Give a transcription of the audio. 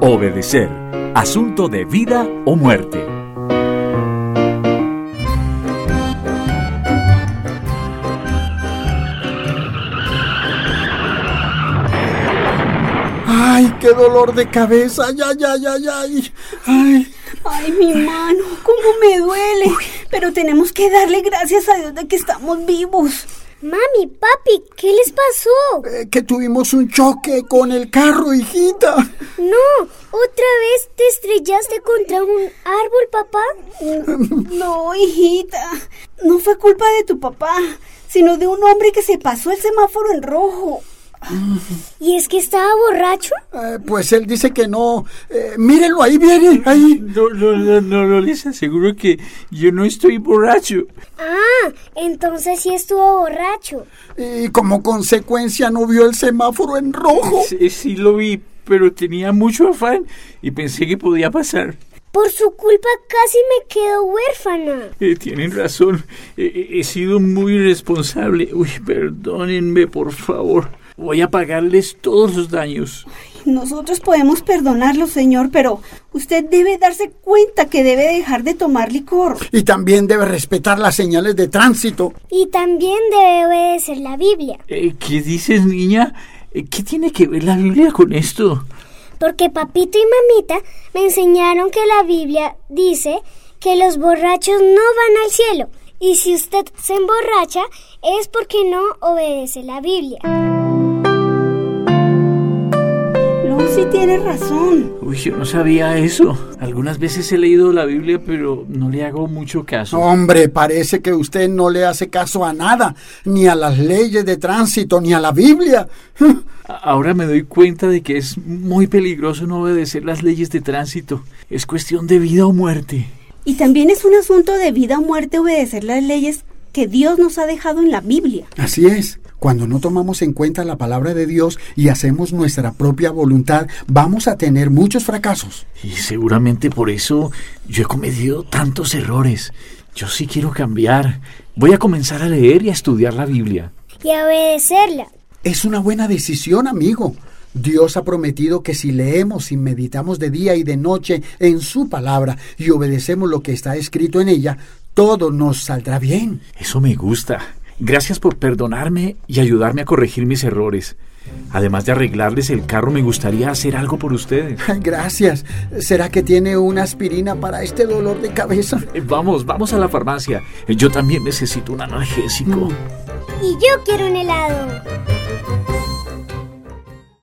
Obedecer. Asunto de vida o muerte. ¡Ay, qué dolor de cabeza! ¡Ay! Ay, mi mano, cómo me duele. Pero tenemos que darle gracias a Dios de que estamos vivos. Mami, papi, ¿qué les pasó? Que tuvimos un choque con el carro, hijita. No, ¿otra vez te estrellaste contra un árbol, papá? No, hijita, no fue culpa de tu papá, sino de un hombre que se pasó el semáforo en rojo. ¿Y es que estaba borracho? Pues él dice que no. Mírenlo, ahí viene, ahí. No, les aseguro que yo no estoy borracho. Ah, entonces sí estuvo borracho. Y como consecuencia no vio el semáforo en rojo. Sí lo vi, pero tenía mucho afán y pensé que podía pasar. Por su culpa casi me quedo huérfana. Tienen razón, he sido muy irresponsable. Perdónenme, por favor. Voy a pagarles todos los daños. Nosotros podemos perdonarlo, señor, pero usted debe darse cuenta que debe dejar de tomar licor. Y también debe respetar las señales de tránsito. Y también debe obedecer la Biblia. ¿Qué dices, niña? ¿Qué tiene que ver la Biblia con esto? Porque papito y mamita me enseñaron que la Biblia dice que los borrachos no van al cielo. Y si usted se emborracha es porque no obedece la Biblia. Sí tienes razón. Yo no sabía eso. Algunas veces he leído la Biblia, pero no le hago mucho caso. Hombre, parece que usted no le hace caso a nada, ni a las leyes de tránsito, ni a la Biblia. Ahora me doy cuenta de que es muy peligroso no obedecer las leyes de tránsito. Es cuestión de vida o muerte. Y también es un asunto de vida o muerte obedecer las leyes que Dios nos ha dejado en la Biblia. Así es. Cuando no tomamos en cuenta la palabra de Dios y hacemos nuestra propia voluntad, vamos a tener muchos fracasos. Y seguramente por eso yo he cometido tantos errores. Yo sí quiero cambiar. Voy a comenzar a leer y a estudiar la Biblia. Y a obedecerla. Es una buena decisión, amigo. Dios ha prometido que si leemos y meditamos de día y de noche en su palabra y obedecemos lo que está escrito en ella, todo nos saldrá bien. Eso me gusta. Gracias por perdonarme y ayudarme a corregir mis errores. Además de arreglarles el carro, me gustaría hacer algo por ustedes. Gracias. ¿Será que tiene una aspirina para este dolor de cabeza? Vamos a la farmacia. Yo también necesito un analgésico. Y yo quiero un helado.